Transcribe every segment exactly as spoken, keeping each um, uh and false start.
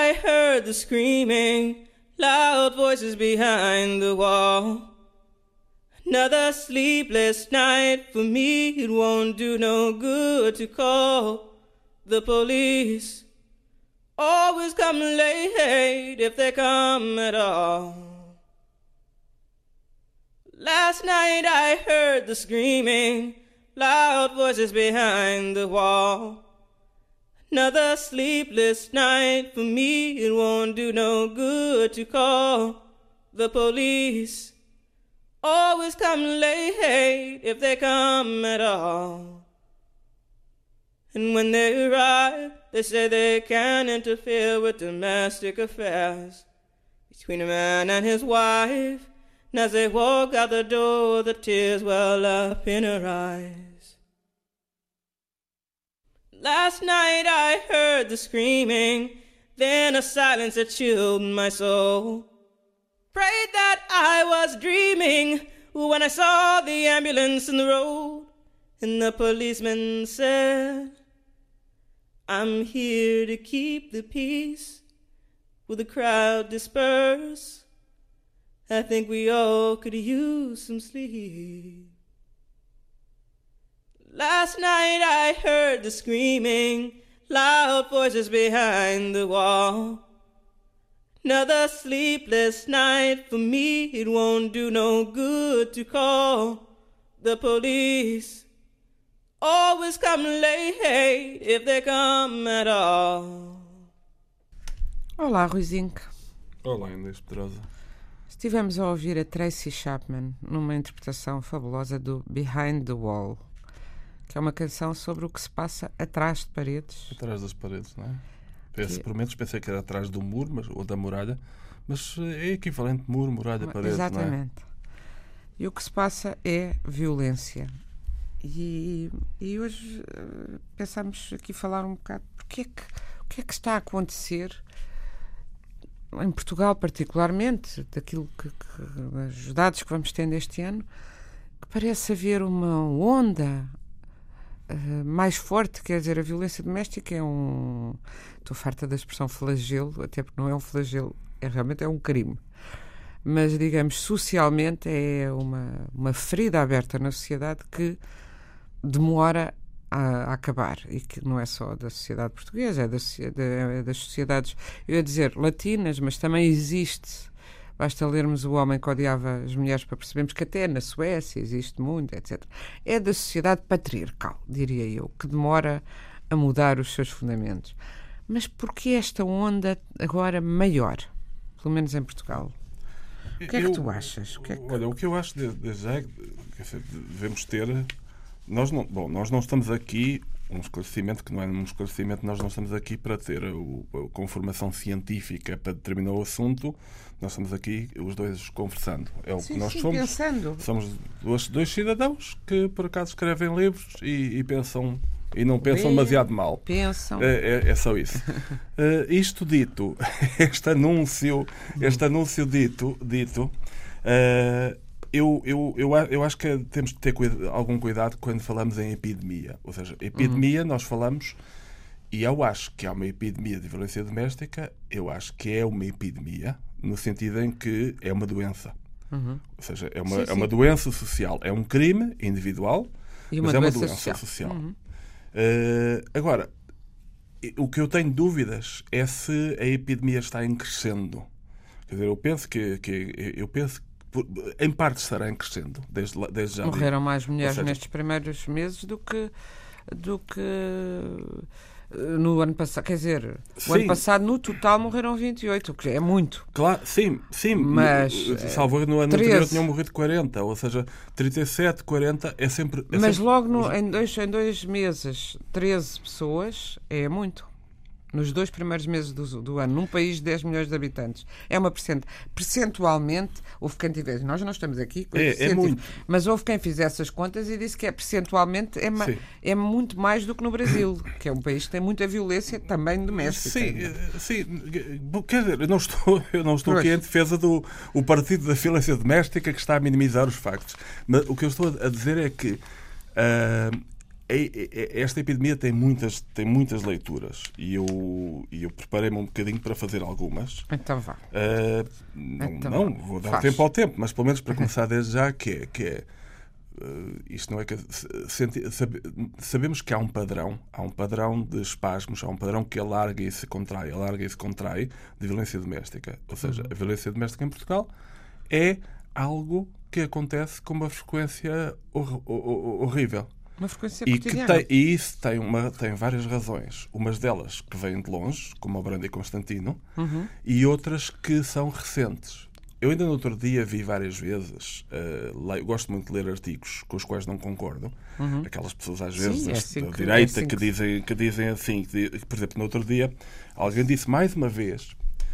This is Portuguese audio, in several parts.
I heard the screaming, loud voices behind the wall. Another sleepless night for me, it won't do no good to call the police. Always come late if they come at all. Last night I heard the screaming, loud voices behind the wall. Another sleepless night for me, it won't do no good to call the police. Always come late if they come at all. And when they arrive, they say they can't interfere with domestic affairs between a man and his wife. And as they walk out the door, the tears well up in her eyes. Last night I heard the screaming, then a silence that chilled my soul. Prayed that I was dreaming when I saw the ambulance in the road. And the policeman said, I'm here to keep the peace. Will the crowd disperse? I think we all could use some sleep. Last night I heard the screaming, loud voices behind the wall. Another sleepless night for me, it won't do no good to call the police. Always come late if they come at all. Olá, Ruizinho. Olá, Inês Pedrosa. Estivemos a ouvir a Tracy Chapman numa interpretação fabulosa do Behind the Wall, que é uma canção sobre o que se passa atrás de paredes. Atrás das paredes, não é? Esse, por menos pensei que era atrás do muro, mas, ou da muralha, mas é equivalente muro, muralha, parede, exatamente. Não é? E o que se passa é violência. E, e hoje uh, pensámos aqui falar um bocado porque é que, o que é que está a acontecer em Portugal, particularmente, daquilo que, que os dados que vamos tendo este ano, que parece haver uma onda uh, mais forte. Quer dizer, a violência doméstica é um... Estou farta da expressão flagelo, até porque não é um flagelo, é, realmente é um crime. Mas, digamos, socialmente é uma, uma ferida aberta na sociedade que demora a, a acabar, e que não é só da sociedade portuguesa, é, da, é das sociedades, eu ia dizer latinas, mas também existe. Basta lermos O Homem que Odiava as Mulheres para percebermos que até na Suécia existe muito, etcétera. É da sociedade patriarcal, diria eu, que demora a mudar os seus fundamentos. Mas porquê esta onda agora maior, pelo menos em Portugal? O que é que eu, tu achas? O que é que... Olha, o que eu acho desde já é que devemos ter... Nós não, bom, nós não estamos aqui, um esclarecimento que não é um esclarecimento, nós não estamos aqui para ter o, a conformação científica para determinar o assunto, nós estamos aqui os dois conversando. É o sim, que nós sim, somos. Pensando. Somos dois, dois cidadãos que por acaso escrevem livros e, e pensam... E não pensam Bem, demasiado mal. Pensam. É, é, é só isso. uh, isto dito, este anúncio, este anúncio dito, dito uh, eu, eu, eu, eu acho que temos de ter cuida, algum cuidado quando falamos em epidemia. Ou seja, epidemia, uhum. nós falamos, e eu acho que há uma epidemia de violência doméstica, eu acho que é uma epidemia, no sentido em que é uma doença. Uhum. Ou seja, é uma, sim, sim. é uma doença social. É um crime individual, e uma mas é uma doença doença social. social. Uhum. Uh, agora, o que eu tenho dúvidas é se a epidemia está em crescendo. Quer dizer, eu penso que, que eu penso que em parte estará em crescendo desde, desde já. Morreram mais mulheres seja, nestes primeiros meses do que do que no ano passado. Quer dizer, o sim. ano passado no total morreram vinte e oito, o que é muito. Claro, sim, sim. Mas salvo no ano treze. Anterior tinham morrido quarenta, ou seja, trinta e sete, quarenta é sempre. É Mas sempre... logo no, em, dois, em dois meses, treze pessoas é muito. Nos dois primeiros meses do, do ano, num país de dez milhões de habitantes. É uma percent... percentualmente, houve quem tivesse, nós não estamos aqui, é, é muito. Mas houve quem fizesse as contas e disse que é percentualmente é, ma... é muito mais do que no Brasil, que é um país que tem muita violência também doméstica. Sim, sim. Quer dizer, eu não estou, eu não estou aqui em defesa do o partido da violência doméstica que está a minimizar os factos. Mas o que eu estou a dizer é que uh, esta epidemia tem muitas, tem muitas leituras e eu, eu preparei-me um bocadinho para fazer algumas. Então vá. Uh, não, então, não, vou dar faz. tempo ao tempo, mas pelo menos para começar desde já, que é, que é uh, isto não é que senti, sabe, sabemos que há um padrão, há um padrão de espasmos, há um padrão que alarga e se contrai, alarga e se contrai de violência doméstica. Ou seja, a violência doméstica em Portugal é algo que acontece com uma frequência hor- hor- horrível. Uma frequência E, que cotidiana. tem, e isso tem, uma, tem várias razões. Umas delas que vêm de longe, como o Brandi Constantino, Uhum. e outras que são recentes. Eu ainda no outro dia vi várias vezes, uh, leio, gosto muito de ler artigos com os quais não concordo. Uhum. Aquelas pessoas às Sim, vezes é as- assim da que- direita é assim que, que- dizem, que dizem assim, que, di- por exemplo, no outro dia alguém disse mais uma vez,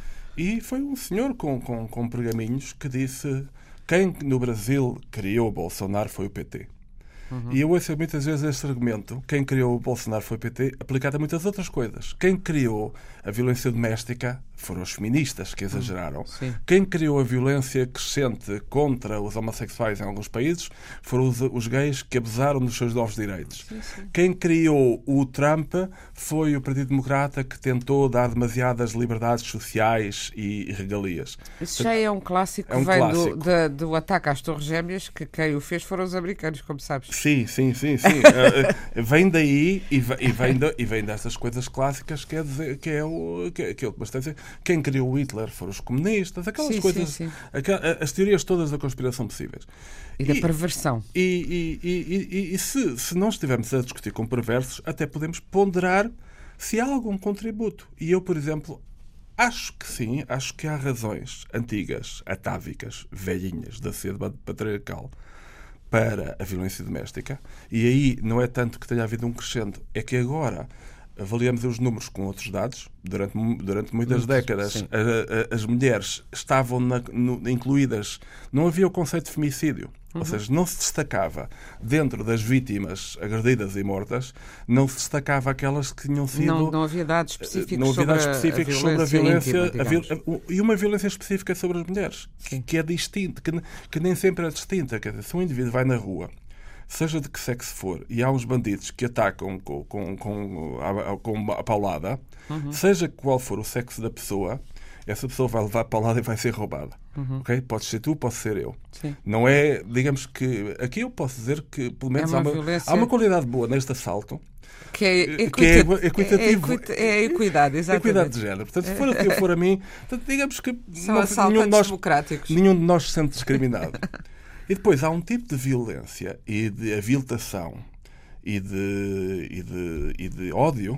e foi um senhor com, com, com pergaminhos que disse: quem no Brasil criou o Bolsonaro foi o P T. Uhum. E eu ouço muitas vezes este argumento: quem criou o Bolsonaro foi o P T, aplicado a muitas outras coisas. Quem criou a violência doméstica foram os feministas, que exageraram. Sim. Quem criou a violência crescente contra os homossexuais em alguns países foram os, os gays que abusaram dos seus novos direitos. Sim, sim. Quem criou o Trump foi o Partido Democrata, que tentou dar demasiadas liberdades sociais e regalias. Isso já é um clássico É um que vem clássico. Do, da- do ataque às Torres Gêmeas, que quem o fez foram os americanos, como sabes. Sim, sim, sim, sim. Uh, uh, vem daí e vem, e, vem da, e vem dessas coisas clássicas que é, dizer, que é o que, que é o que bastante dizer. Quem criou o Hitler foram os comunistas, aquelas Sim, coisas, sim, sim. aquel- as teorias todas da conspiração possíveis. E da perversão. E, e, e, e, e se, se não estivermos a discutir com perversos, até podemos ponderar se há algum contributo. E eu, por exemplo, acho que sim, acho que há razões antigas, atávicas, velhinhas da sociedade patriarcal para a violência doméstica. E aí não é tanto que tenha havido um crescendo, é que agora avaliamos os números com outros dados. Durante, durante muitas Muito, décadas sim. a, a, as mulheres estavam na, no, incluídas, não havia o conceito de femicídio. Uhum. Ou seja, não se destacava dentro das vítimas agredidas e mortas, não se destacava aquelas que tinham sido... Não, não havia dados específicos, não havia sobre, dados a- específicos a sobre a violência violência íntima, a viol- digamos. a- e uma violência específica sobre as mulheres, Sim. que é distinta, que, que nem sempre é distinta. Quer dizer, se um indivíduo vai na rua, seja de que sexo for, e há uns bandidos que atacam com, com, com, a, com a paulada, Uhum. seja qual for o sexo da pessoa, essa pessoa vai levar a paulada e vai ser roubada. Uhum. Okay? Pode ser tu, pode ser eu. Sim. Não é, digamos que, aqui eu posso dizer que pelo menos É uma há, uma, violência- há uma qualidade boa neste assalto, Que é, equita- que é equitativo. É, equita- é equidade, exatamente. equidade de género. Portanto, se for a ti ou for a mim, portanto, digamos que São não- assaltantes nenhum, de nós, democráticos. nenhum de nós se sente discriminado. E depois há um tipo de violência e de aviltação e de, e de, e de ódio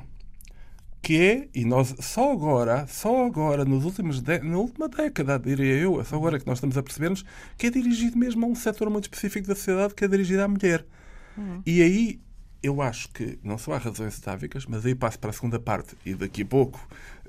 que é, e nós só agora, só agora, nos últimos de, na última década, diria eu, é só agora que nós estamos a perceber-nos que é dirigido mesmo a um setor muito específico da sociedade, que é dirigido à mulher. Uhum. E aí eu acho que não só há razões atávicas, mas aí passo para a segunda parte e daqui a pouco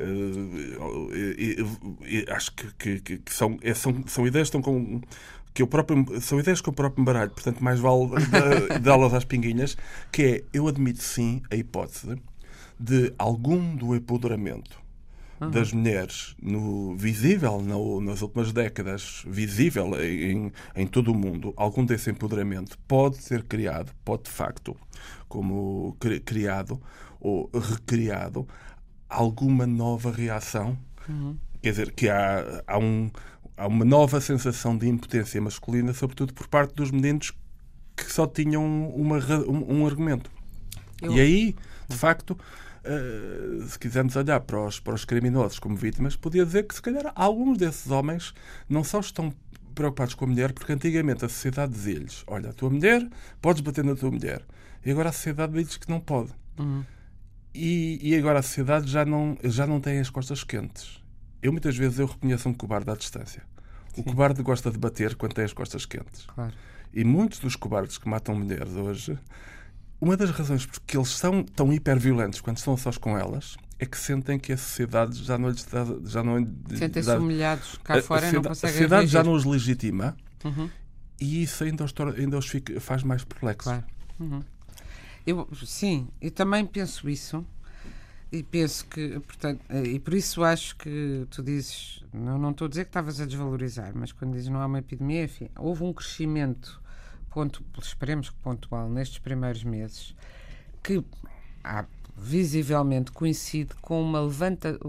uh, e, e, e, acho que, que, que, que são, é, são, são ideias que estão com que eu próprio, são ideias que eu próprio me baralho, portanto mais vale dá-las às pinguinhas, que é, eu admito sim a hipótese de algum do empoderamento uhum. das mulheres no, visível no, nas últimas décadas, visível em, em todo o mundo, algum desse empoderamento pode ser criado, pode de facto, como criado ou recriado, alguma nova reação. Uhum. Quer dizer, que há, há, um, há uma nova sensação de impotência masculina, sobretudo por parte dos meninos que só tinham uma, um, um argumento. Eu... E aí, de facto, uh, se quisermos olhar para os, para os criminosos como vítimas, podia dizer que, se calhar, alguns desses homens não só estão preocupados com a mulher, porque antigamente a sociedade dizia-lhes: olha, a tua mulher, podes bater na tua mulher. E agora a sociedade diz que não pode. Uhum. E, e agora a sociedade já não, já não tem as costas quentes. Eu, muitas vezes, eu reconheço um cobarde à distância. O Sim. cobarde gosta de bater quando tem as costas quentes. Claro. E muitos dos cobardes que matam mulheres hoje, uma das razões porque eles são tão hiperviolentos quando estão sós com elas é que sentem que a sociedade já não lhes dá... Já não Sentem-se humilhados. Cá a, fora a não sociedade, conseguem a sociedade reagir. já não os legitima uhum. e isso ainda os, ainda os fica, faz mais perplexos. Claro. Uhum. Eu, sim, eu também penso isso. E penso que, portanto, e por isso acho que tu dizes, não, não estou a dizer que estavas a desvalorizar, mas quando dizes não há uma epidemia, enfim, houve um crescimento, ponto, esperemos que pontual, nestes primeiros meses, que há, visivelmente coincide com uma levanta,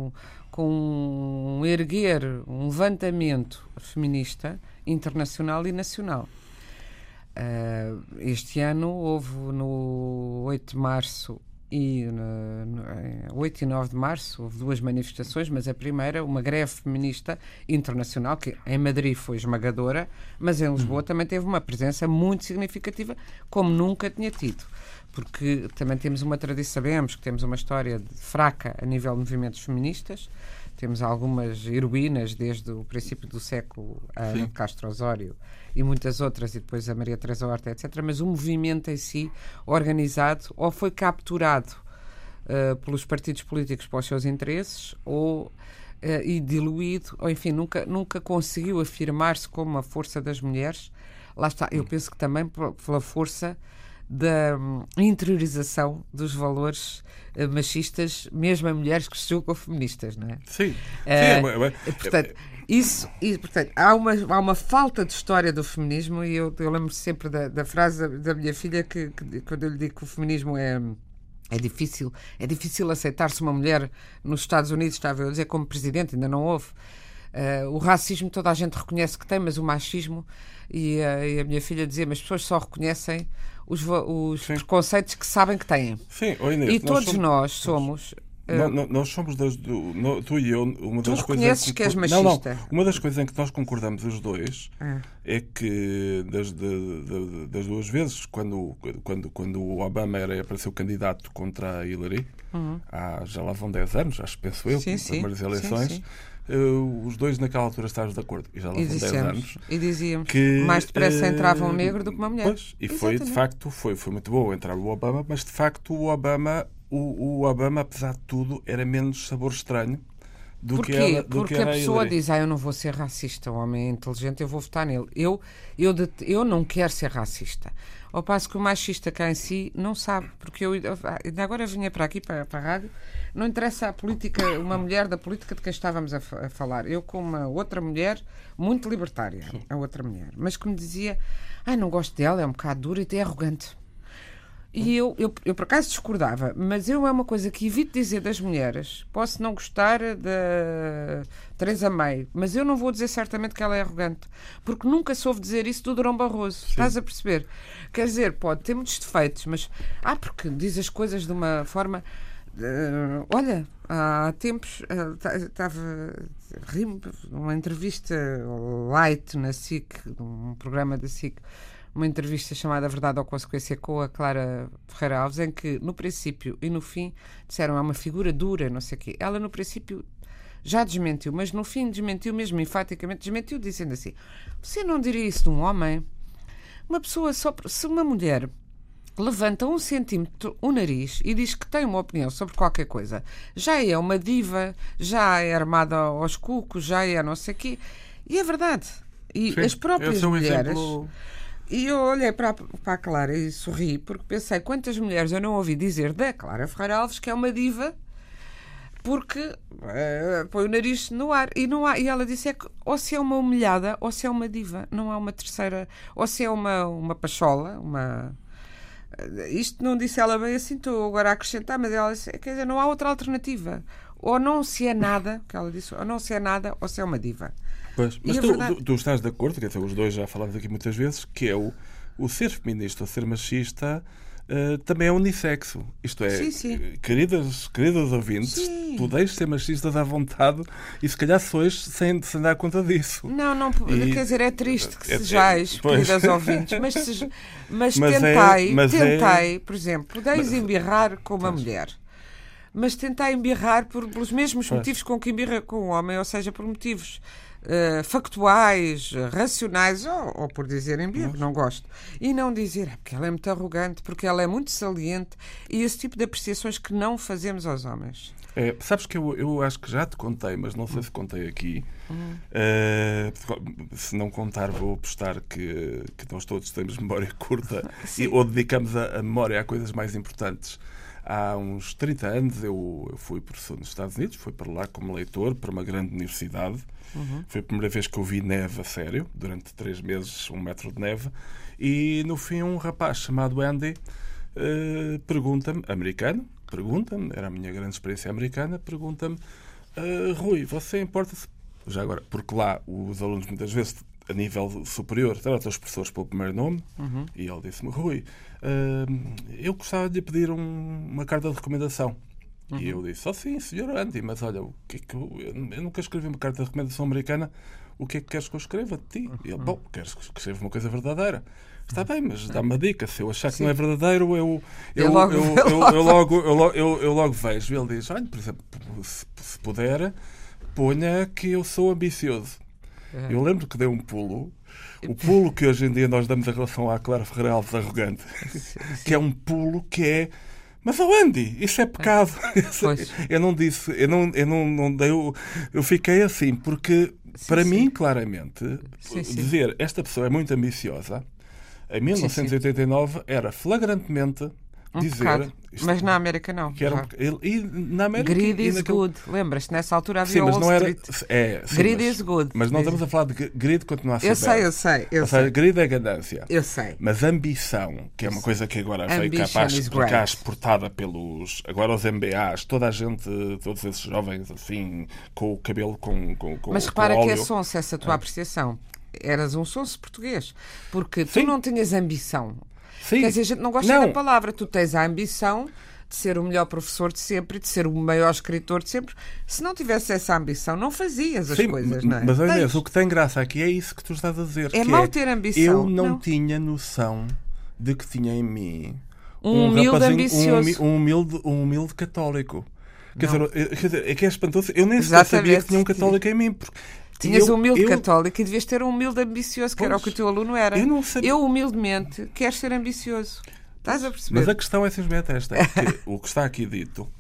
com um erguer, um levantamento feminista internacional e nacional. Uh, este ano houve no oito de março e no, no, oito e nove de março houve duas manifestações, mas a primeira, uma greve feminista internacional, que em Madrid foi esmagadora, mas em Lisboa também teve uma presença muito significativa, como nunca tinha tido. Porque também temos uma tradição, sabemos que temos uma história fraca a nível de movimentos feministas, temos algumas heroínas desde o princípio do século, a Ana Castro Osório e muitas outras, e depois a Maria Teresa Horta, etcétera. Mas o movimento em si, organizado, ou foi capturado uh, pelos partidos políticos para os seus interesses, ou uh, e diluído, ou enfim, nunca, nunca conseguiu afirmar-se como a força das mulheres. Lá está, eu penso que também pela força da um, interiorização dos valores uh, machistas, mesmo a mulheres que se julgam feministas, não é? Sim. Uh, Sim é, é, portanto, isso, e, portanto há, uma, há uma falta de história do feminismo, e eu, eu lembro sempre da, da frase da, da minha filha, que, que quando eu lhe digo que o feminismo é, é difícil, é difícil aceitar-se uma mulher nos Estados Unidos, estava eu a dizer, como presidente, ainda não houve. Uh, o racismo toda a gente reconhece que tem, mas o machismo, e, uh, e a minha filha dizia, mas as pessoas só reconhecem os, os preconceitos que sabem que têm. Sim, oh Inês, e todos somos, nós somos... Nós, uh, nós somos, das, do, no, tu e eu, uma das tu coisas... reconheces que, que és machista. Não, não, uma das coisas em que nós concordamos os dois é, é que das, de, de, das duas vezes, quando, quando, quando o Obama era para ser o candidato contra a Hillary, uhum. há, já lá vão dez anos, acho que penso eu, sim, nas sim, primeiras eleições, sim, sim. Uh, os dois naquela altura estávamos de acordo, e já lá e vão dez anos. E dizíamos que mais depressa uh, entrava um negro do que uma mulher. Pois, e foi, de facto, foi, foi muito bom entrar o Obama, mas de facto o Obama, o, o Obama, apesar de tudo, era menos sabor estranho do Porquê? que ela, do Porque que a pessoa Hillary. diz, ah, eu não vou ser racista, o homem é inteligente, eu vou votar nele. Eu, eu, eu não quero ser racista. Ao passo que o machista cá em si não sabe, porque eu ainda agora vinha para aqui, para, para a rádio, não interessa a política, uma mulher da política de quem estávamos a, a falar. Eu com uma outra mulher, muito libertária, a outra mulher, mas que me dizia, ah, não gosto dela, é um bocado dura e até arrogante. E eu, eu, eu, por acaso, discordava, mas eu é uma coisa que evito dizer das mulheres. Posso não gostar da Teresa May, mas eu não vou dizer certamente que ela é arrogante, porque nunca soube dizer isso do Durão Barroso. Sim. Estás a perceber? Quer dizer, pode ter muitos defeitos, mas... Ah, porque diz as coisas de uma forma... Uh, olha, há tempos estava uh, rimo numa entrevista light na S I C, num programa da S I C, uma entrevista chamada Verdade ou Consequência com a Clara Ferreira Alves, em que no princípio e no fim disseram é uma figura dura, não sei o quê. Ela no princípio já desmentiu, mas no fim desmentiu mesmo, enfaticamente desmentiu, dizendo assim, você não diria isso de um homem? Uma pessoa só... Se uma mulher levanta um centímetro o nariz e diz que tem uma opinião sobre qualquer coisa, já é uma diva, já é armada aos cucos, já é não sei o quê. E é verdade. E Sim, as próprias um mulheres... Exemplo... E eu olhei para a, para a Clara e sorri, porque pensei quantas mulheres eu não ouvi dizer da Clara Ferreira Alves que é uma diva porque uh, põe o nariz no ar. E, não há, e ela disse é que ou se é uma humilhada ou se é uma diva. Não há uma terceira... Ou se é uma, uma pachola, uma... Isto não disse ela bem assim, estou agora a acrescentar, mas ela disse, quer dizer, não há outra alternativa. Ou não se é nada, que ela disse, ou não se é nada, ou se é uma diva. Pois, mas tu, verdade... tu, tu estás de acordo, quer dizer, os dois já falámos aqui muitas vezes, que é o, o ser feminista ou ser machista uh, também é unissexo. Isto é, sim, sim. Queridas, queridas ouvintes, sim. Tu deixes ser machistas à vontade e se calhar sois sem, sem dar conta disso. Não, não, e, quer dizer, é triste que é, sejais, é, queridas ouvintes, mas, se, mas, mas tentai, é, mas tentai, é... por exemplo, podeis embirrar com uma pois. mulher. Mas tentar embirrar por, pelos mesmos pois. motivos com que embirra com o homem, ou seja, por motivos uh, factuais, racionais, ou, ou por dizer embirro, não gosto. E não dizer, é porque ela é muito arrogante, porque ela é muito saliente, e esse tipo de apreciações que não fazemos aos homens. É, sabes que eu, eu acho que já te contei, mas não sei se contei aqui. Uhum. Uh, se não contar, vou apostar que, que nós todos temos memória curta e, ou dedicamos a, a memória a coisas mais importantes. Há uns trinta anos eu, eu fui professor nos Estados Unidos, fui para lá como leitor para uma grande universidade. Uhum. Foi a primeira vez que eu vi neve a sério, durante três meses, um metro de neve. E no fim um rapaz chamado Andy uh, pergunta-me, americano, pergunta-me, era a minha grande experiência americana, pergunta-me, uh, Rui, você importa-se, já agora, porque lá os alunos muitas vezes a nível superior tratam os professores pelo primeiro nome, uhum. e ele disse-me, Rui, uh, eu gostava de lhe pedir um, uma carta de recomendação. Uhum. E eu disse, oh sim, senhor Andy, mas olha, o que é que eu, eu nunca escrevi uma carta de recomendação americana, o que é que queres que eu escreva de ti? E ele, bom, queres que escreva uma coisa verdadeira? Está bem, mas dá-me uma dica. Se eu achar que Sim. não é verdadeiro, eu, eu, eu, logo, eu, eu, eu, eu, logo, eu, logo, eu, eu logo vejo. Ele diz, olha, por exemplo, se, se puder, ponha que eu sou ambicioso. Uhum. Eu lembro que dei um pulo, o pulo que hoje em dia nós damos em relação à Clara Ferreira Alves arrogante, que é um pulo que é, mas oh Andy, isso é pecado. Pois. Eu não disse, eu não, eu não, não dei, eu, eu fiquei assim, porque sim, para sim. mim, claramente, sim, sim. dizer esta pessoa é muito ambiciosa, em mil novecentos e oitenta e nove sim, sim. era flagrantemente um dizer... Isto, mas na América não. Que era um, ele, e na América, Greed e is naquele... good. Lembras-te? Nessa altura havia sim, mas Wall não era, Street. é, sim, Greed mas, is good. Mas não estamos a falar de greed continua a ser Eu sei, bad. eu sei. Eu Ou sei. seja, greed é ganância. Eu sei. Mas ambição, que é uma coisa que agora veio capaz de cá exportada pelos... Agora os M B As, toda a gente, todos esses jovens assim, com o cabelo com, com, com Mas repara com que óleo. é sonso essa tua é. apreciação. Eras um sonso português. Porque tu sim. não tinhas ambição. Sim. Quer dizer, a gente não gosta não. da palavra. Tu tens a ambição de ser o melhor professor de sempre, de ser o maior escritor de sempre. Se não tivesse essa ambição, não fazias as sim, coisas, não é? Mas, olha, o que tem graça aqui é isso que tu estás a dizer. É que mau é, ter ambição. Eu não, não tinha não. noção de que tinha em mim um, um humilde ambicioso. Um, um, humilde, um humilde católico. Quer dizer, quer dizer, é que é espantoso. Eu nem sequer sabia que tinha um católico em mim. Porque tinhas eu, um humilde eu... católico e devias ter um humilde ambicioso, que pois, era o que o teu aluno era. Eu, não sabia... eu humildemente, quero ser ambicioso. Estás a perceber? Mas a questão é simplesmente esta. É que o que está aqui dito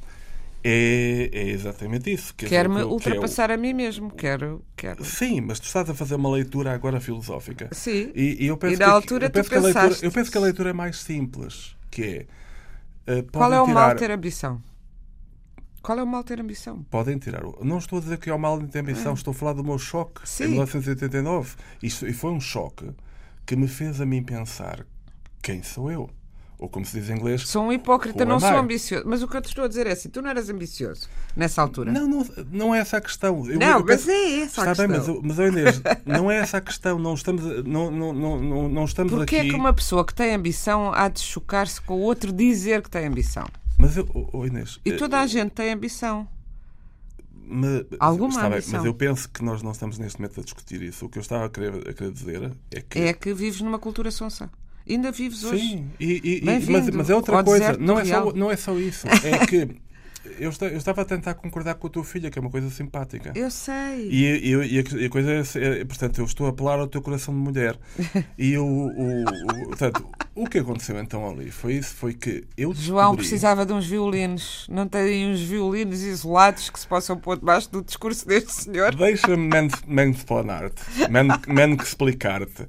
é, é exatamente isso. Quero-me ultrapassar é o... a mim mesmo. Quero, quero. Sim, mas tu estás a fazer uma leitura agora filosófica. Sim. E, e eu penso e na que, altura eu penso tu que a pensaste... leitura, eu penso que a leitura é mais simples. Que é... Uh, Qual é o tirar... mal ter ambição? Qual é o mal ter ambição? Podem tirar. Não estou a dizer que é o mal ter ambição. Ah. Estou a falar do meu choque Sim. em mil novecentos e oitenta e nove. Isso, e foi um choque que me fez a mim pensar quem sou eu? Ou como se diz em inglês... Sou um hipócrita, não sou ambicioso. Mas o que eu te estou a dizer é assim, tu não eras ambicioso nessa altura. Não, não, não é essa a questão. Eu, não, eu mas penso, é essa a está questão. Bem, mas, mas Inês, não é essa a questão. Não estamos, não, não, não, não estamos Porque aqui... é que uma pessoa que tem ambição há de chocar-se com o outro dizer que tem ambição? Mas eu, oh Inês... E toda a gente tem ambição. Mas, Alguma está ambição. Bem, mas eu penso que nós não estamos neste momento a discutir isso. O que eu estava a querer, a querer dizer é que... É que vives numa cultura sonsa. Ainda vives hoje. Sim, e, e, mas, mas é outra coisa. Não é, só, não é só isso. É que eu, está, eu estava a tentar concordar com a tua filha, que é uma coisa simpática. Eu sei. E, e, e, a, e a coisa é, é, portanto, eu estou a apelar ao teu coração de mulher. E o, o, o, portanto, o que aconteceu então ali foi isso, foi que eu descobri... João precisava de uns violinos. Não tem uns violinos isolados que se possam pôr debaixo do discurso deste senhor? Deixa-me mansplanar-te, man-explicar-te.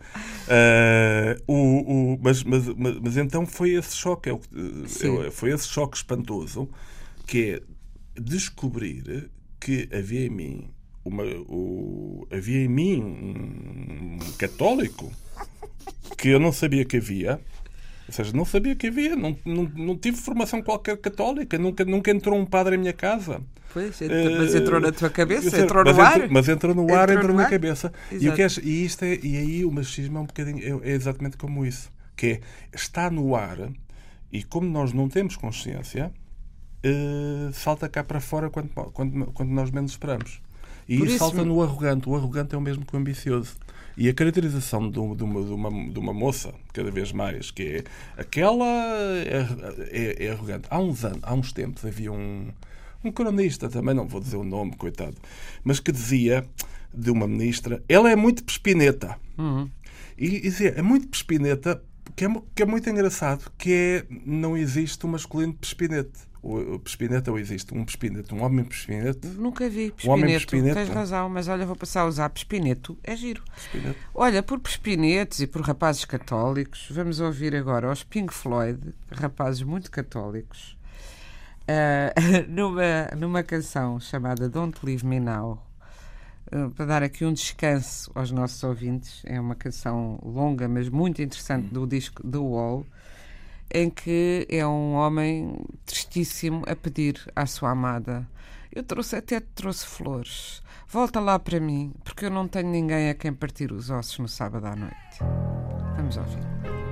Uh, o, o, mas, mas, mas, mas então foi esse choque, é, é, foi esse choque espantoso, que é descobrir que havia em mim uma, o, havia em mim um católico que eu não sabia que havia. Ou seja, não sabia que havia, não, não, não tive formação qualquer católica, nunca, nunca entrou um padre em minha casa. Pois, mas entrou na tua cabeça, uh, entrou no mas ar. Entrou, mas entrou no ar, entrou, entrou na cabeça. E, o que é, e, isto é, e aí o machismo é um bocadinho, é, é exatamente como isso, que é, está no ar e como nós não temos consciência, uh, salta cá para fora quando, quando, quando nós menos esperamos. E isso, isso salta no arrogante. O arrogante é o mesmo que o ambicioso. E a caracterização de uma, de uma, de uma, de uma moça, cada vez mais, que é aquela é, é, é arrogante. Há uns anos, há uns tempos, havia um, um cronista, também não vou dizer o nome, coitado, mas que dizia de uma ministra, ela é muito pespineta. Uhum. E, e dizia, é muito pespineta, que é, que é muito engraçado, que é, não existe um masculino pespinete. O pespinete ou existe um pespinete, um homem pespinete? Nunca vi pespineto, um homem pespinete. Tens razão, mas olha, vou passar a usar pespineto, é giro. Pespinete. Olha, por pespinetos e por rapazes católicos, vamos ouvir agora os Pink Floyd, rapazes muito católicos, uh, numa, numa canção chamada Don't Leave Me Now, uh, para dar aqui um descanso aos nossos ouvintes. É uma canção longa, mas muito interessante, do disco The Wall. em que é um homem tristíssimo a pedir à sua amada: eu trouxe, até te trouxe flores, volta lá para mim, porque eu não tenho ninguém a quem partir os ossos no sábado à noite. Vamos ouvir.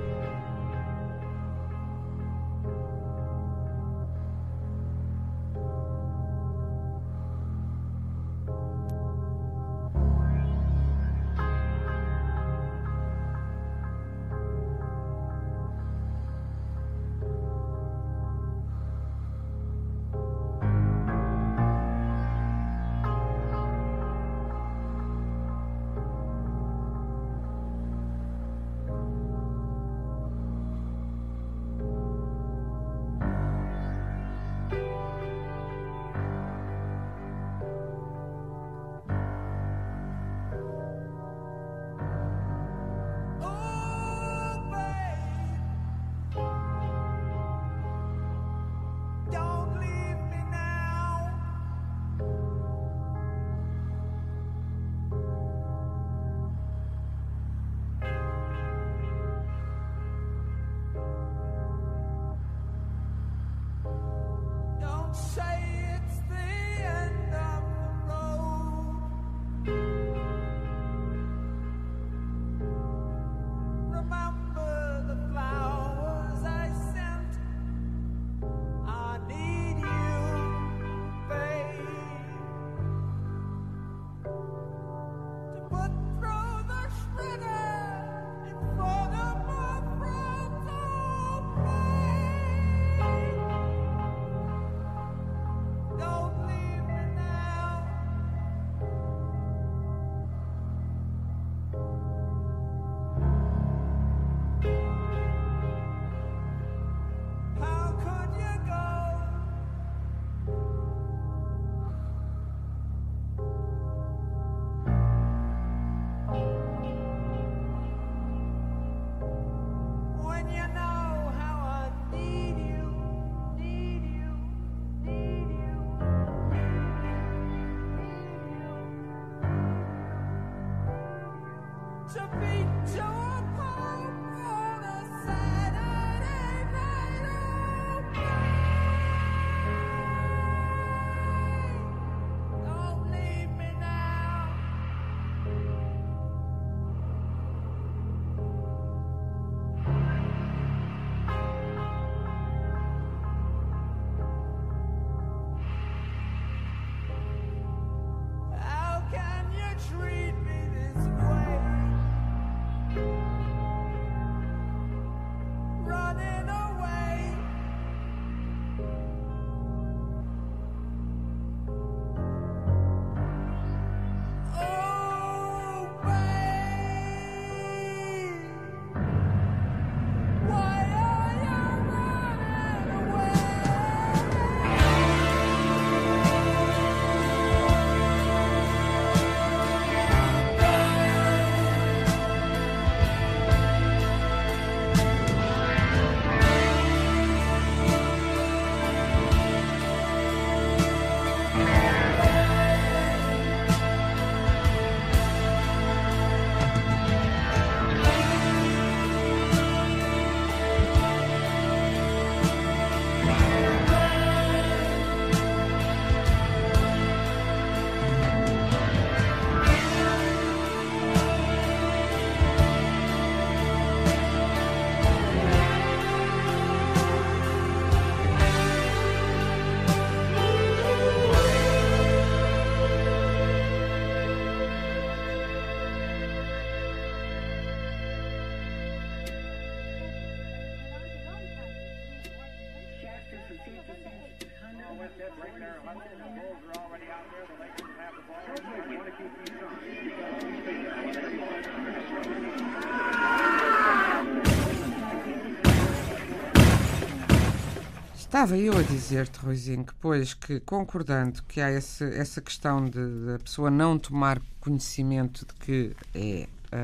Estava eu a dizer-te, Ruizinho, que, pois, que concordando que há esse, essa questão de, de a pessoa não tomar conhecimento de que é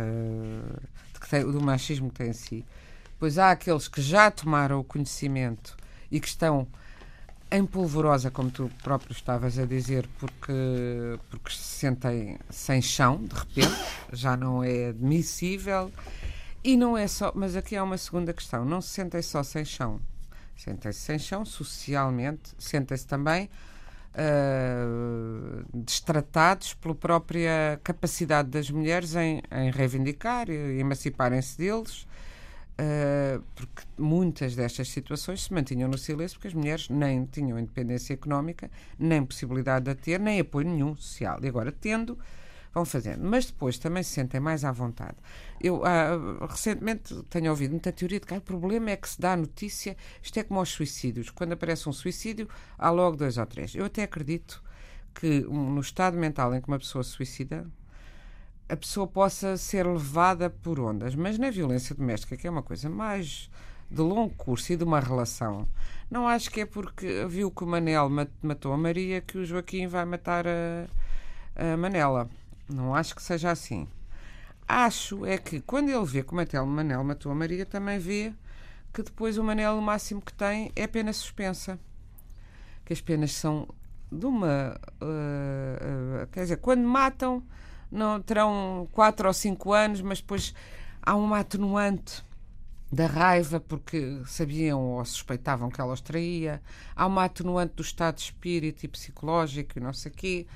uh, de que tem, do machismo que tem em si, pois há aqueles que já tomaram o conhecimento e que estão em polvorosa, como tu próprio estavas a dizer, porque, porque se sentem sem chão, de repente, já não é admissível. E não é só, mas aqui há uma segunda questão, não se sentem só sem chão, sentem-se sem chão socialmente, sentem-se também uh, destratados pela própria capacidade das mulheres em, em reivindicar e emanciparem-se deles, uh, porque muitas destas situações se mantinham no silêncio porque as mulheres nem tinham independência económica, nem possibilidade de a ter, nem apoio nenhum social. E agora, tendo, vão fazendo. Mas depois também se sentem mais à vontade. Eu ah, recentemente tenho ouvido muita teoria de que ah, o problema é que se dá a notícia, isto é como aos suicídios. Quando aparece um suicídio, há logo dois ou três. Eu até acredito que um, no estado mental em que uma pessoa se suicida, a pessoa possa ser levada por ondas. Mas na violência doméstica, que é uma coisa mais de longo curso e de uma relação, não acho que é porque viu que o Manel matou a Maria que o Joaquim vai matar a, a Manela. Não acho que seja assim. Acho é que quando ele vê que o Manel matou a Maria, também vê que depois o Manel o máximo que tem é pena suspensa. Que as penas são de uma... Uh, uh, quer dizer, quando matam, não terão quatro ou cinco anos, mas depois há uma atenuante da raiva porque sabiam ou suspeitavam que ela os traía. Há uma atenuante do estado de espírito e psicológico e não sei o quê.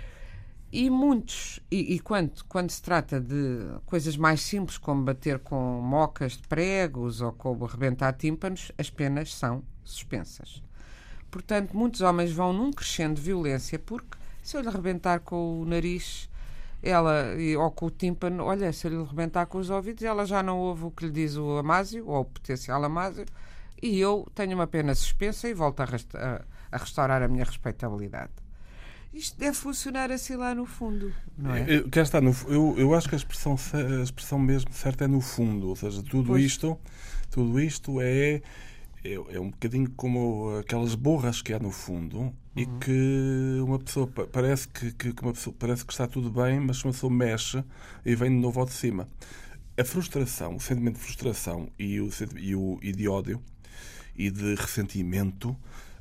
E muitos, e, e quando, quando se trata de coisas mais simples, como bater com mocas de pregos ou como arrebentar tímpanos, as penas são suspensas. Portanto, muitos homens vão num crescendo de violência porque se eu lhe arrebentar com o nariz ela, ou com o tímpano, olha, se eu lhe arrebentar com os ouvidos, ela já não ouve o que lhe diz o Amásio, ou o potencial Amásio, e eu tenho uma pena suspensa e volto a, resta- a, a restaurar a minha respeitabilidade. Isto deve funcionar assim lá no fundo, não é? Eu, cá está, no, eu, eu acho que a expressão, a expressão mesmo certa é no fundo. Ou seja, tudo Pois. isto, tudo isto é, é, é um bocadinho como aquelas borras que há no fundo, uhum. E que uma pessoa parece que, que, que uma pessoa parece que está tudo bem, mas uma pessoa mexe e vem de novo ao de cima. A frustração, o sentimento de frustração e, o, e, o, e de ódio e de ressentimento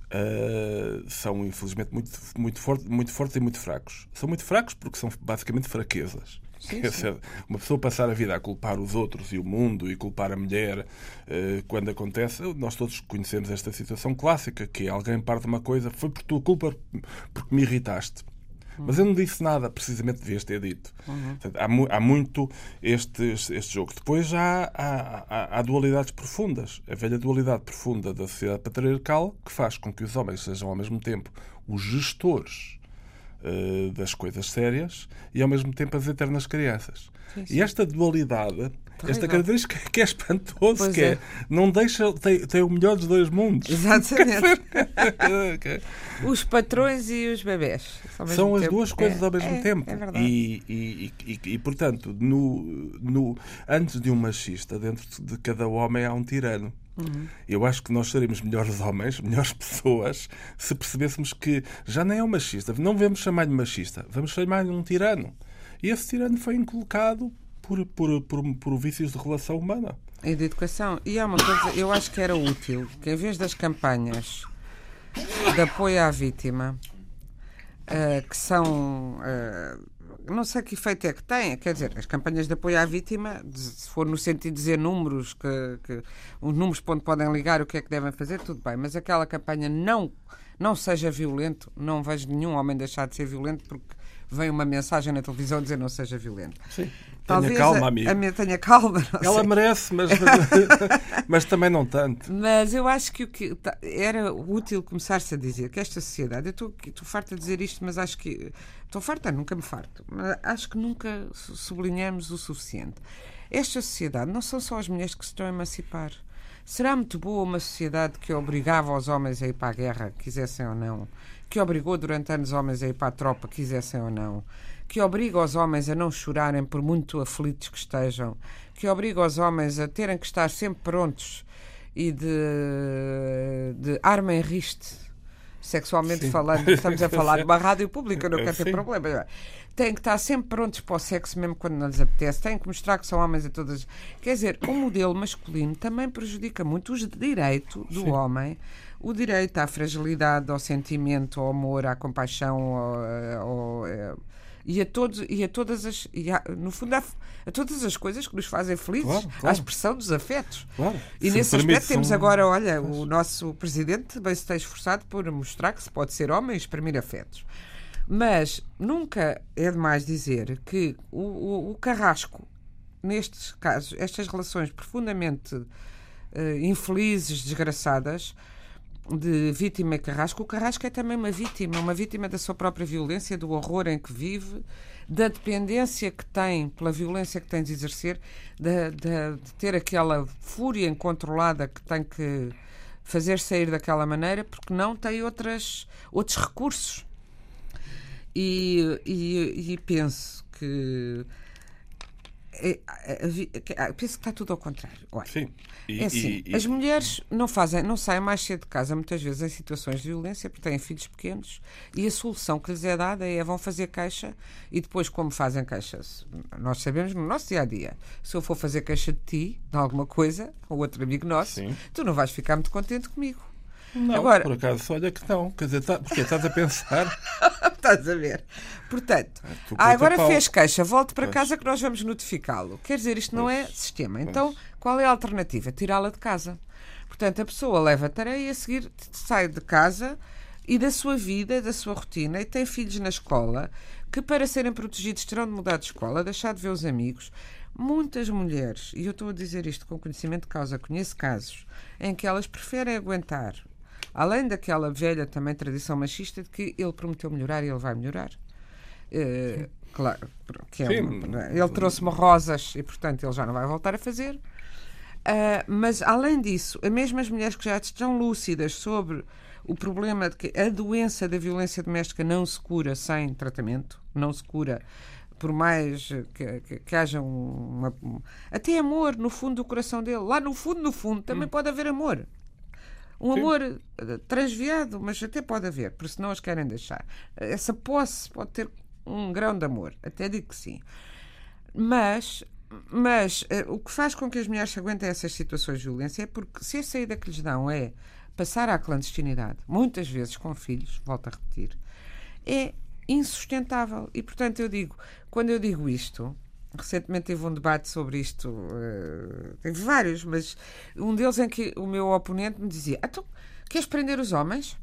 Uh, são infelizmente muito, muito, forte, muito fortes e muito fracos. São muito fracos porque são basicamente fraquezas. Sim, Quer sim. dizer, uma pessoa passar a vida a culpar os outros e o mundo e culpar a mulher uh, quando acontece, nós todos conhecemos esta situação clássica, que é alguém parte uma coisa, foi por tua culpa porque me irritaste. Mas eu não disse nada, precisamente devias ter dito. Uhum. Portanto, há, mu- há muito este, este, este jogo. Depois há, há, há, há dualidades profundas. A velha dualidade profunda da sociedade patriarcal que faz com que os homens sejam ao mesmo tempo os gestores uh, das coisas sérias e ao mesmo tempo as eternas crianças. Sim, sim. E esta dualidade, Terrível. esta característica que é espantoso, Pois que é, é. não deixa, tem, tem o melhor dos dois mundos. Exatamente. Os patrões e os bebés. Ao mesmo São as tempo. duas coisas É, ao mesmo é, tempo. É verdade. E, e, e, e, portanto, no, no, antes de um machista, dentro de cada homem há um tirano. Uhum. Eu acho que nós seríamos melhores homens, melhores pessoas, se percebêssemos que já nem é um machista. Não devemos chamar-lhe machista, vamos chamar-lhe um tirano. E esse tirano foi inculcado por, por, por, por vícios de relação humana. E de educação. E há uma coisa, eu acho que era útil, que em vez das campanhas de apoio à vítima, uh, que são... Uh, não sei que efeito é que têm, quer dizer, as campanhas de apoio à vítima, se for no sentido de dizer números, que, que os números para onde podem ligar o que é que devem fazer, tudo bem, mas aquela campanha não, não seja violento, não vejo nenhum homem deixar de ser violento porque vem uma mensagem na televisão dizer não seja violento. Sim. Talvez tenha calma, a, amigo. A minha tenha calma. Não Ela sei. merece, mas, mas também não tanto. Mas eu acho que o que tá, era útil começar-se a dizer que esta sociedade, eu estou, estou farta de dizer isto, mas acho que estou farta, nunca me farto, mas acho que nunca sublinhamos o suficiente. Esta sociedade não são só as mulheres que se estão a emancipar. Será muito boa uma sociedade que obrigava os homens a ir para a guerra, quisessem ou não, que obrigou durante anos homens a ir para a tropa, quisessem ou não, que obriga os homens a não chorarem por muito aflitos que estejam, que obriga os homens a terem que estar sempre prontos e de, de arma em riste, sexualmente Sim. falando, estamos a falar de uma rádio pública, não quero ter Sim. problema. Têm que estar sempre prontos para o sexo, mesmo quando não lhes apetece. Têm que mostrar que são homens a todas. Quer dizer, o modelo masculino também prejudica muito o direito do Sim. homem, o direito à fragilidade, ao sentimento, ao amor, à compaixão, ao, ao, e a, todos, e a todas as e a, no fundo a, a todas as coisas que nos fazem felizes, claro, claro. à expressão dos afetos. Claro. E Se nesse aspecto temos um... agora, olha, pois. O nosso presidente bem se tem esforçado por mostrar que se pode ser homem e exprimir afetos. Mas nunca é demais dizer que o, o, o carrasco, nestes casos, estas relações profundamente uh, infelizes, desgraçadas, de vítima e carrasco, o carrasco é também uma vítima, uma vítima da sua própria violência, do horror em que vive, da dependência que tem, pela violência que tem de exercer, de, de, de ter aquela fúria incontrolada que tem que fazer sair daquela maneira, porque não tem outras, outros recursos. E, e, e penso que é, é, é, penso que está tudo ao contrário. Olha, sim. E, é assim, e, e... as mulheres não fazem, não saem mais cedo de casa muitas vezes em situações de violência porque têm filhos pequenos e a solução que lhes é dada é vão fazer queixa e depois como fazem queixas, nós sabemos no nosso dia-a-dia, se eu for fazer queixa de ti, de alguma coisa, ou outro amigo nosso, sim. Tu não vais ficar muito contente comigo. Não, agora, por acaso, olha que não. Quer dizer, tá, porque estás a pensar... Estás a ver? Portanto, ah, agora fez queixa, volte para pois. Casa que nós vamos notificá-lo. Quer dizer, isto não pois. É sistema. Então, pois. Qual é a alternativa? Tirá-la de casa. Portanto, a pessoa leva a tarefa e a seguir sai de casa e da sua vida, da sua rotina, e tem filhos na escola que, para serem protegidos, terão de mudar de escola, deixar de ver os amigos. Muitas mulheres, e eu estou a dizer isto com conhecimento de causa, conheço casos em que elas preferem aguentar, além daquela velha também tradição machista de que ele prometeu melhorar e ele vai melhorar. Uh, claro, que é uma, ele trouxe-me rosas e, portanto, ele já não vai voltar a fazer. Uh, mas, além disso, as mesmas mulheres que já estão lúcidas sobre o problema de que a doença da violência doméstica não se cura sem tratamento, não se cura por mais que, que, que haja uma, um, até amor no fundo do coração dele. Lá no fundo, no fundo, também hum. pode haver amor. Um Sim. amor transviado, mas até pode haver, porque senão as querem deixar. Essa posse pode ter um grão de amor, até digo que sim. Mas, mas uh, o que faz com que as mulheres se aguentem essas situações de violência é porque se a saída que lhes dão é passar à clandestinidade, muitas vezes com filhos, volto a repetir, é insustentável. E, portanto, eu digo, quando eu digo isto... Recentemente tive um debate sobre isto, uh, teve vários, mas um deles em que o meu oponente me dizia: então, queres prender os homens?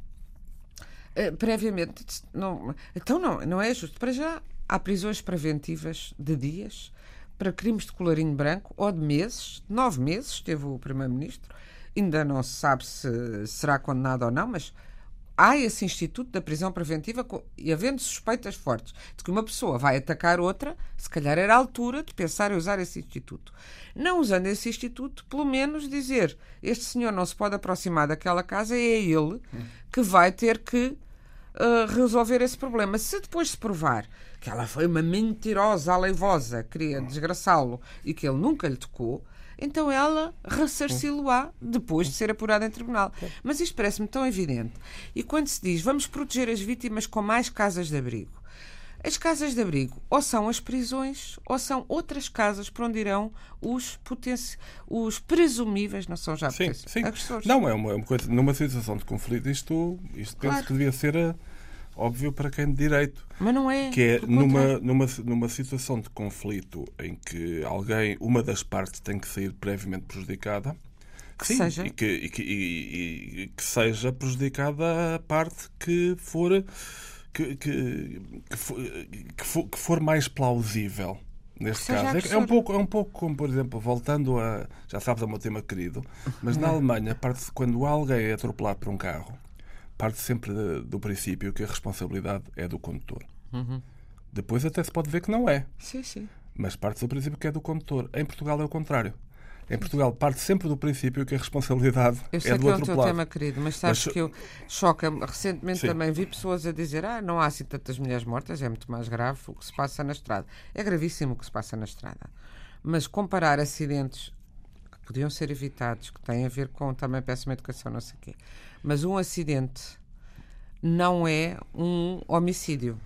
Uh, previamente, não, então não, não é justo. Para já, há prisões preventivas de dias para crimes de colarinho branco ou de meses, nove meses, teve o Primeiro-Ministro, ainda não se sabe se será condenado ou não, mas há esse instituto da prisão preventiva e havendo suspeitas fortes de que uma pessoa vai atacar outra, se calhar era a altura de pensar em usar esse instituto. Não usando esse instituto, pelo menos dizer este senhor não se pode aproximar daquela casa, é ele que vai ter que uh, resolver esse problema. Se depois se provar que ela foi uma mentirosa, aleivosa, queria desgraçá-lo e que ele nunca lhe tocou, então ela ressarci-lo-á depois de ser apurada em tribunal. Mas isto parece-me tão evidente. E quando se diz vamos proteger as vítimas com mais casas de abrigo, as casas de abrigo ou são as prisões ou são outras casas para onde irão os, potenci... os presumíveis, não são já sim, sim. agressores. Não, é uma, é uma coisa, numa situação de conflito, isto, isto claro. Penso que devia ser a... óbvio para quem de direito. Mas não é. Que é numa, numa, numa situação de conflito em que alguém, uma das partes tem que sair previamente prejudicada. Que sim, seja. E que, e, que, e, e que seja prejudicada a parte que for, que, que, que, for, que, for, que for mais plausível. Neste caso. É, é, um pouco, é um pouco como, por exemplo, voltando a... Já sabes, é o meu tema querido. Mas na Alemanha, parte quando alguém é atropelado por um carro, parte sempre de, do princípio que a responsabilidade é do condutor. Uhum. Depois até se pode ver que não é. Sim, sim. Mas parte do princípio que é do condutor. Em Portugal é o contrário. Em Portugal parte sempre do princípio que a responsabilidade é do atropelado. Eu sei que é o teu tema, querido, mas sabes mas... que eu choca-me. Recentemente sim. também vi pessoas a dizer ah, não há assim tantas mulheres mortas, é muito mais grave o que se passa na estrada. É gravíssimo o que se passa na estrada. Mas comparar acidentes que podiam ser evitados, que têm a ver com também péssima educação, não sei o quê, mas um acidente não é um homicídio.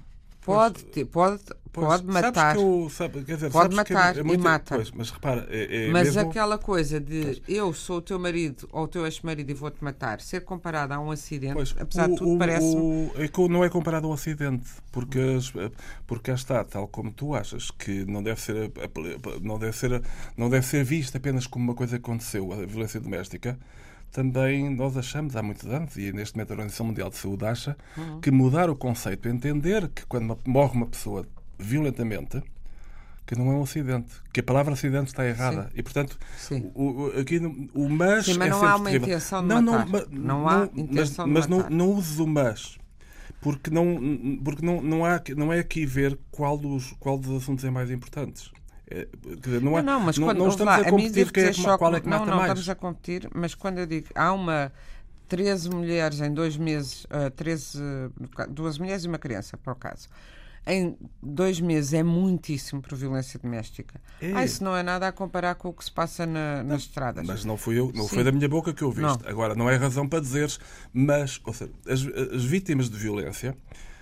pode, ter, pode, Pois, pode matar. Sabes que eu, sabe, quer dizer, Pode sabes matar que é, é e muito, mata. Pois, mas repara, é, é mas mesmo... aquela coisa de eu sou o teu marido ou o teu ex-marido e vou-te matar, ser comparado a um acidente, Pois, apesar o, de tudo, o, parece-me... o, é que não é comparado ao acidente, porque, as, porque cá está, tal como tu achas, que não deve ser, não deve ser, não deve ser vista apenas como uma coisa que aconteceu, a violência doméstica. Também nós achamos, há muitos anos, e neste momento a Organização Mundial de Saúde acha, uhum. que mudar o conceito, entender que quando morre uma pessoa violentamente, que não é um acidente, que a palavra acidente está errada. Sim. E, portanto, Sim. O, o, aqui o mas, Sim, mas é não sempre há uma terrível. intenção de não, matar. Não, não, não há não, intenção mas, de mas matar. não, não uses o mas. Porque, não, porque não, não, há, não é aqui ver qual dos, qual dos assuntos é mais importantes. É, quer dizer, não, é, não, não, mas não, quando, não estamos lá, a competir quem é que, choque, qual é que não, mata não, mais. Não, estamos a competir, mas quando eu digo há uma treze mulheres em dois meses, uh, treze, duas mulheres e uma criança, por acaso, em dois meses é muitíssimo por violência doméstica. É. Ah, isso não é nada a comparar com o que se passa na, nas estradas. Mas não fui eu, não foi da minha boca que eu viste. Não. Agora, não é razão para dizeres, mas, ou seja, as, as vítimas de violência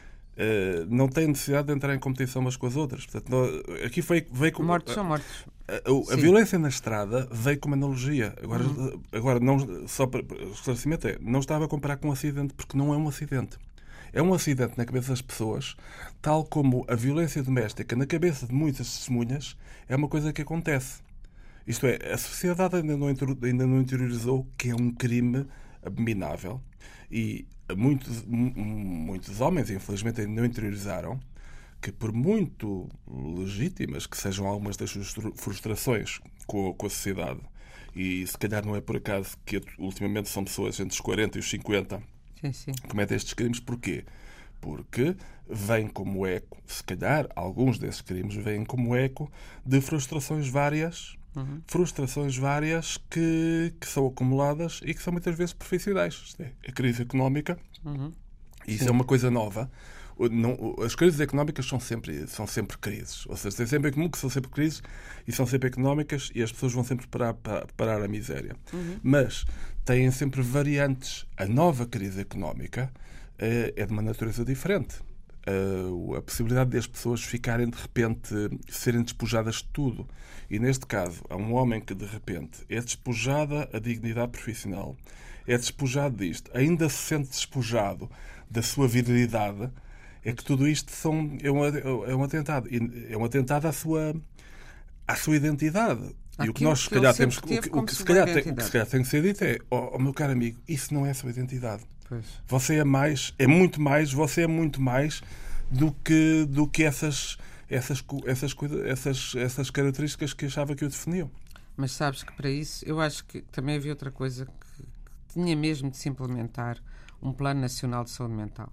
uh, não têm necessidade de entrar em competição umas com as outras. Portanto, não, aqui foi, veio com... Mortos são mortos. A, a violência na estrada veio com uma analogia. Agora, uhum. agora não, só para o esclarecimento é, não estava a comparar com um acidente, porque não é um acidente. É um acidente na cabeça das pessoas, tal como a violência doméstica na cabeça de muitas testemunhas é uma coisa que acontece. Isto é, a sociedade ainda não, ainda não interiorizou que é um crime abominável e muitos, muitos homens, infelizmente, ainda não interiorizaram que, por muito legítimas que sejam algumas das suas frustrações com a, com a sociedade, e se calhar não é por acaso que ultimamente são pessoas entre os quarenta e os cinquenta sim, sim. que cometem estes crimes. Porquê? Porque vêm como eco, se calhar alguns desses crimes vêm como eco de frustrações várias, uhum. frustrações várias que, que são acumuladas e que são muitas vezes profissionais. Isto é, a crise económica, uhum. e isso Sim. é uma coisa nova. Não, as crises económicas são sempre, são sempre crises. Ou seja, é sempre comum que são sempre crises e são sempre económicas e as pessoas vão sempre parar, parar a miséria. Uhum. Mas têm sempre variantes. A nova crise económica é, é de uma natureza diferente. A, a possibilidade de as pessoas ficarem, de repente, serem despojadas de tudo. E, neste caso, há um homem que, de repente, é despojada a dignidade profissional, é despojado disto, ainda se sente despojado da sua virilidade. É que tudo isto são, é, um, é um atentado. É um atentado à sua, à sua identidade. Aquilo e o que nós, se calhar, temos, o que, o que, se calhar, tem, o que se calhar tem que ser dito é: oh, oh, meu caro amigo, isso não é a sua identidade. Pois. Você é mais, é muito mais, você é muito mais do que, do que essas, essas, essas, essas, essas características que achava que o definiam. Mas sabes que para isso, eu acho que também havia outra coisa que, que tinha mesmo de se implementar um Plano Nacional de Saúde Mental.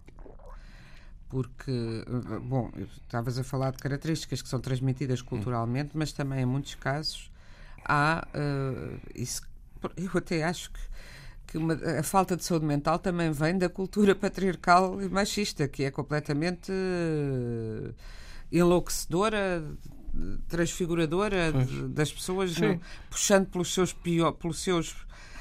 Porque, bom, estavas a falar de características que são transmitidas culturalmente, mas também, em muitos casos, há... Uh, isso, eu até acho que, que uma, a falta de saúde mental também vem da cultura patriarcal e machista, que é completamente uh, enlouquecedora, transfiguradora de, das pessoas, no, puxando pelos seus pior, pelos seus...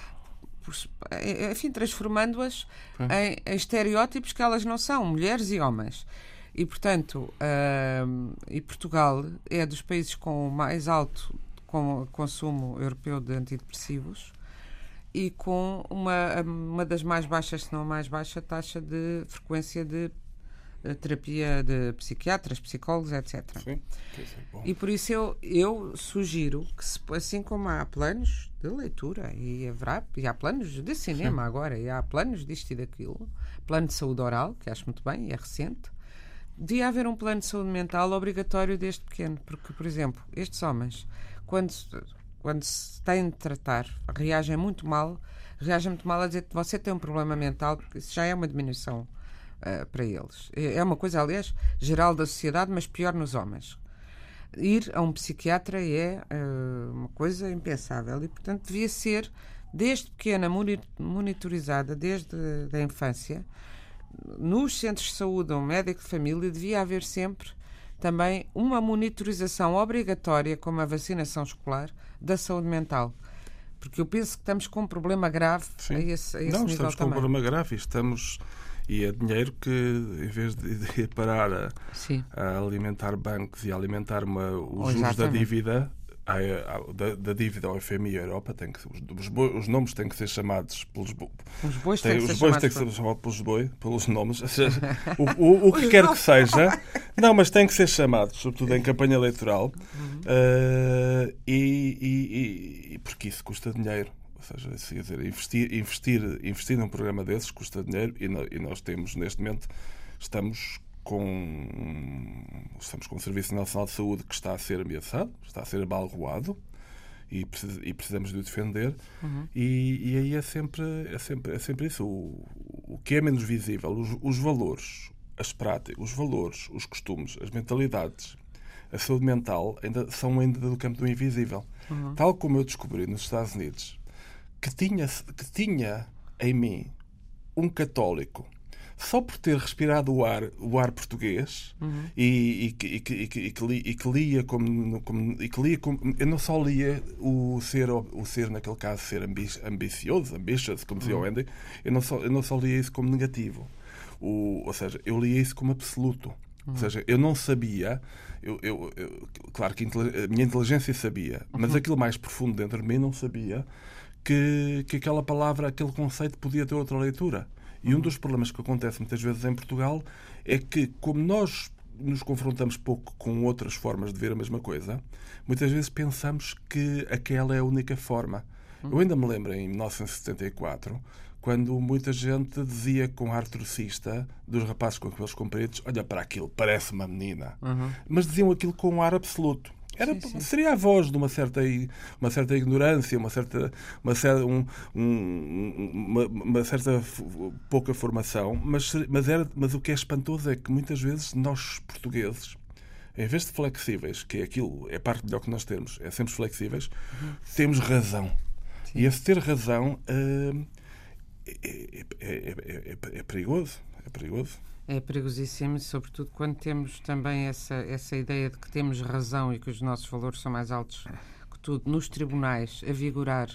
enfim, transformando-as em, em estereótipos que elas não são, mulheres e homens. E, portanto, uh, e Portugal é dos países com o mais alto com, consumo europeu de antidepressivos e com uma, uma das mais baixas, se não a mais baixa, taxa de frequência de uh, terapia de psiquiatras, psicólogos, etcétera. Sim, é e por isso eu, eu sugiro que, se, assim como há planos de leitura e, haverá, e há planos de cinema Sim. agora, e há planos disto e daquilo, plano de saúde oral, que acho muito bem, e é recente, devia haver um plano de saúde mental obrigatório desde pequeno, porque, por exemplo, estes homens, quando, quando se têm de tratar, reagem muito mal, reagem muito mal a dizer que você tem um problema mental, porque isso já é uma diminuição uh, para eles. É uma coisa, aliás, geral da sociedade, mas pior nos homens. Ir a um psiquiatra é uh, uma coisa impensável e, portanto, devia ser, desde pequena, monitorizada, desde a infância. Nos centros de saúde, um médico de família, devia haver sempre também uma monitorização obrigatória, como a vacinação escolar, da saúde mental. Porque eu penso que estamos com um problema grave Sim. a esse, a esse Não, nível estamos também. com um problema grave e estamos... E é dinheiro que, em vez de ir parar a, a alimentar bancos e a alimentar uma, os oh, juros da dívida, a, a, da, da dívida ao F M I e à Europa, tem que, os, os, boi, os nomes têm que ser chamados pelos bois. Os bois têm tem, que ser os bois chamados têm que ser chamados pelos bois, pelos nomes. Ou seja, o, o, o que quer que seja. Não, mas têm que ser chamados, sobretudo em campanha eleitoral. Uhum. Uh, e, e, e porque isso custa dinheiro. Ou seja, quer dizer, investir, investir, investir num programa desses custa dinheiro e, no, e nós temos, neste momento, estamos com, estamos com um Serviço Nacional de Saúde que está a ser ameaçado, está a ser abalroado e, precis, e precisamos de o defender. Uhum. E, e aí é sempre, é sempre, é sempre isso. O, o que é menos visível, os, os valores, as práticas, os valores, os costumes, as mentalidades, a saúde mental ainda, são ainda do campo do invisível. Uhum. Tal como eu descobri nos Estados Unidos que tinha, que tinha em mim um católico só por ter respirado o ar, o ar português uhum. e, e, que, e, que, e, que, e, que li, e que lia como, como, e que lia como eu não só lia o ser, o ser naquele caso ser ambi, ambicioso, ambitious, como dizia uhum. o Andy, eu não, só, eu não só lia isso como negativo, o, ou seja, eu lia isso como absoluto. Uhum. Ou seja, eu não sabia, eu, eu, eu, claro que a minha inteligência sabia, mas uhum. aquilo mais profundo dentro de mim não sabia Que, que aquela palavra, aquele conceito podia ter outra leitura. E um dos problemas que acontece muitas vezes em Portugal é que, como nós nos confrontamos pouco com outras formas de ver a mesma coisa, muitas vezes pensamos que aquela é a única forma. Eu ainda me lembro, em mil novecentos e setenta e quatro, quando muita gente dizia com ar trocista dos rapazes com cabelos compridos: olha para aquilo, parece uma menina. Uhum. Mas diziam aquilo com um ar absoluto. Era, sim, sim. Seria a voz de uma certa, uma certa ignorância, uma certa, uma, certa, um, um, uma, uma certa pouca formação, mas, mas, era, mas o que é espantoso é que muitas vezes nós, portugueses, em vez de flexíveis, que é aquilo, é parte melhor que nós temos, é sempre flexíveis, uhum. temos razão. Sim. E esse ter razão uh, é, é, é, é, é, é perigoso. É perigoso. É perigosíssimo, sobretudo quando temos também essa, essa ideia de que temos razão e que os nossos valores são mais altos que tudo, nos tribunais, a vigorar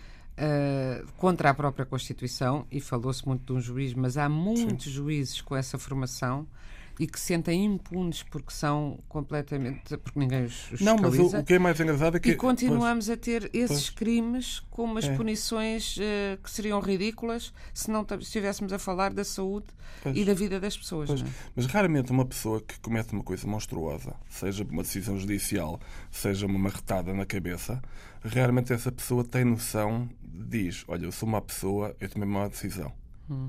uh, contra a própria Constituição, e falou-se muito de um juiz, mas há muitos Sim. juízes com essa formação e que se sentem impunes porque são completamente... porque ninguém os, os Não, mas o, o que é mais engraçado é que... E continuamos pois, a ter esses pois, crimes com umas é. punições uh, que seriam ridículas se não estivéssemos a falar da saúde pois, e da vida das pessoas. Não é? Mas raramente uma pessoa que comete uma coisa monstruosa, seja uma decisão judicial, seja uma marretada na cabeça, raramente essa pessoa tem noção, diz: olha, eu sou uma pessoa, eu tomei uma decisão. Hum.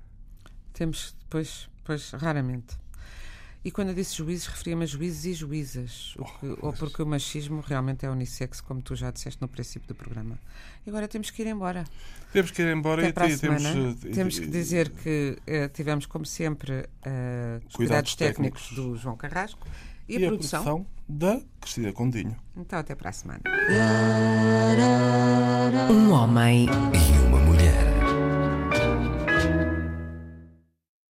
Temos, pois, pois, raramente. E quando eu disse juízes, referia-me a juízes e juízas. O que, oh, ou porque o machismo realmente é unissex, como tu já disseste no princípio do programa. E agora temos que ir embora. Temos que ir embora. Até e, para a e semana. Temos, temos que dizer que uh, tivemos, como sempre, uh, os cuidados, cuidados técnicos, técnicos do João Carrasco e, e a, produção? a produção da Cristina Condinho. Então, até para a semana. Um homem